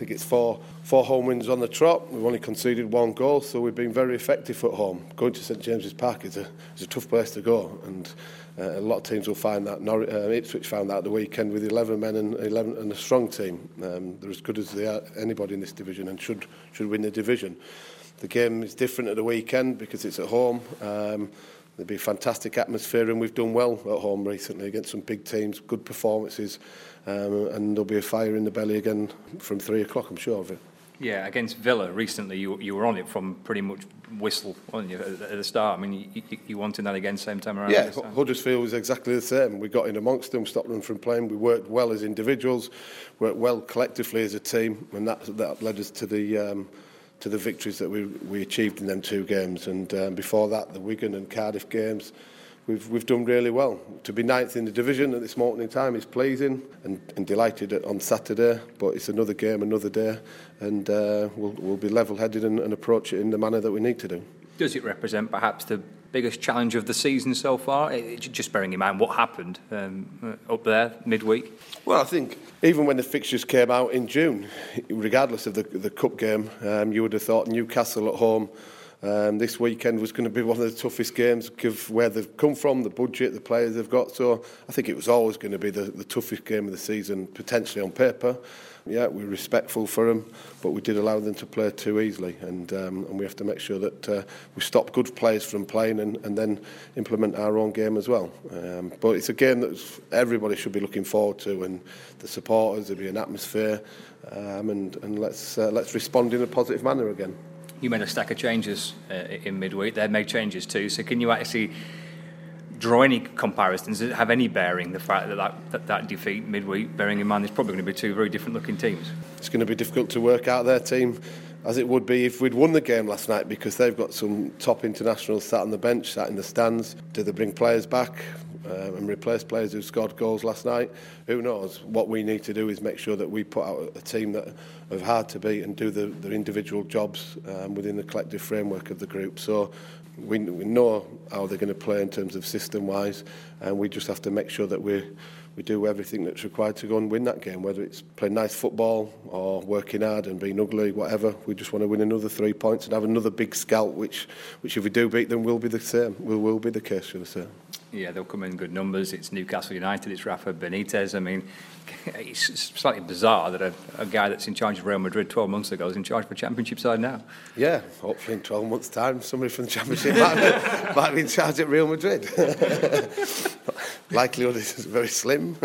think it's four home wins on the trot. We've only conceded 1 goal, so we've been very effective at home. Going to St James's Park is a tough place to go, and a lot of teams will find that. Ipswich found that at the weekend with 11 men and a strong team. They're as good as anybody in this division and should win the division. The game is different at the weekend because it's at home. There'll be a fantastic atmosphere, and we've done well at home recently against some big teams, good performances, and there'll be a fire in the belly again from 3 o'clock, I'm sure of it. Yeah, against Villa recently, you were on it from pretty much whistle, weren't you, at the start? I mean, you wanted that again same time around? Yeah, Huddersfield was exactly the same. We got in amongst them, stopped them from playing. We worked well as individuals, worked well collectively as a team, and that led us to the victories that we achieved in them 2 games. And before that, the Wigan and Cardiff games, we've done really well. To be 9th in the division at this moment in time is pleasing, and delighted on Saturday, but it's another game, another day, and we'll be level-headed and approach it in the manner that we need to do. Does it represent perhaps the biggest challenge of the season so far? Just bearing in mind what happened up there midweek. Well, I think even when the fixtures came out in June, regardless of the cup game, you would have thought Newcastle at home this weekend was going to be one of the toughest games, because where they've come from, the budget, the players they've got. So I think it was always going to be the toughest game of the season, potentially on paper. Yeah, we're respectful for them, but we did allow them to play too easily, and we have to make sure that we stop good players from playing and then implement our own game as well. But it's a game that everybody should be looking forward to, and the supporters, there'll be an atmosphere, and let's respond in a positive manner again. You made a stack of changes in midweek. They made changes too. So can you actually draw any comparisons? Does it have any bearing, the fact that defeat midweek, bearing in mind there's probably going to be 2 very different looking teams? It's going to be difficult to work out their team, as it would be if we'd won the game last night, because they've got some top internationals sat on the bench, sat in the stands. Do they bring players back and replace players who scored goals last night? Who knows? What we need to do is make sure that we put out a team that are hard to beat and do their individual jobs within the collective framework of the group. So we know how they're going to play in terms of system-wise, and we just have to make sure that we do everything that's required to go and win that game, whether it's playing nice football or working hard and being ugly, whatever. We just want to win another 3 points and have another big scalp, which if we do beat them will be the same. Will be the case, should I say. Yeah, they'll come in good numbers. It's Newcastle United, it's Rafa Benitez. I mean, it's slightly bizarre that a guy that's in charge of Real Madrid 12 months ago is in charge of a Championship side now. Yeah, hopefully in 12 months' time, somebody from the Championship might be in charge at Real Madrid. Likelihood is very slim.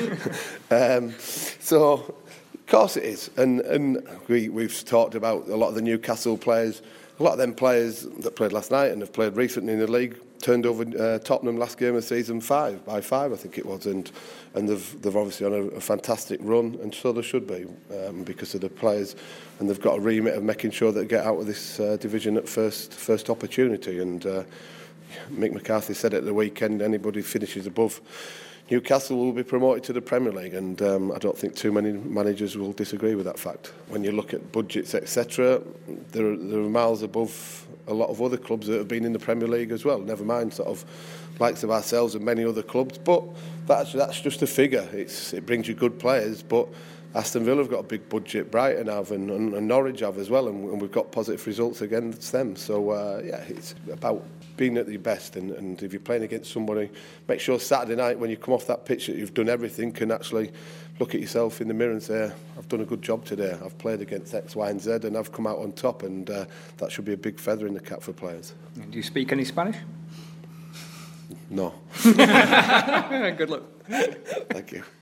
So, of course it is. And we've talked about a lot of the Newcastle players. A lot of them players that played last night and have played recently in the league turned over Tottenham last game of season 5 by 5, I think it was, and they've obviously on a fantastic run, and so they should be because of the players, and they've got a remit of making sure that they get out of this division at first opportunity. And Mick McCarthy said at the weekend, anybody finishes above Newcastle will be promoted to the Premier League, and I don't think too many managers will disagree with that fact. When you look at budgets, etc., there are miles above a lot of other clubs that have been in the Premier League as well, never mind sort of likes of ourselves and many other clubs. But that's just a figure. It brings you good players, but Aston Villa have got a big budget, Brighton have, and Norwich have as well, and we've got positive results against them. So it's about being at your best, and if you're playing against somebody, make sure Saturday night when you come off that pitch that you've done everything, can actually look at yourself in the mirror and say, I've done a good job today, I've played against X, Y and Z, and I've come out on top, and that should be a big feather in the cap for players. Do you speak any Spanish? No. Good luck. Thank you.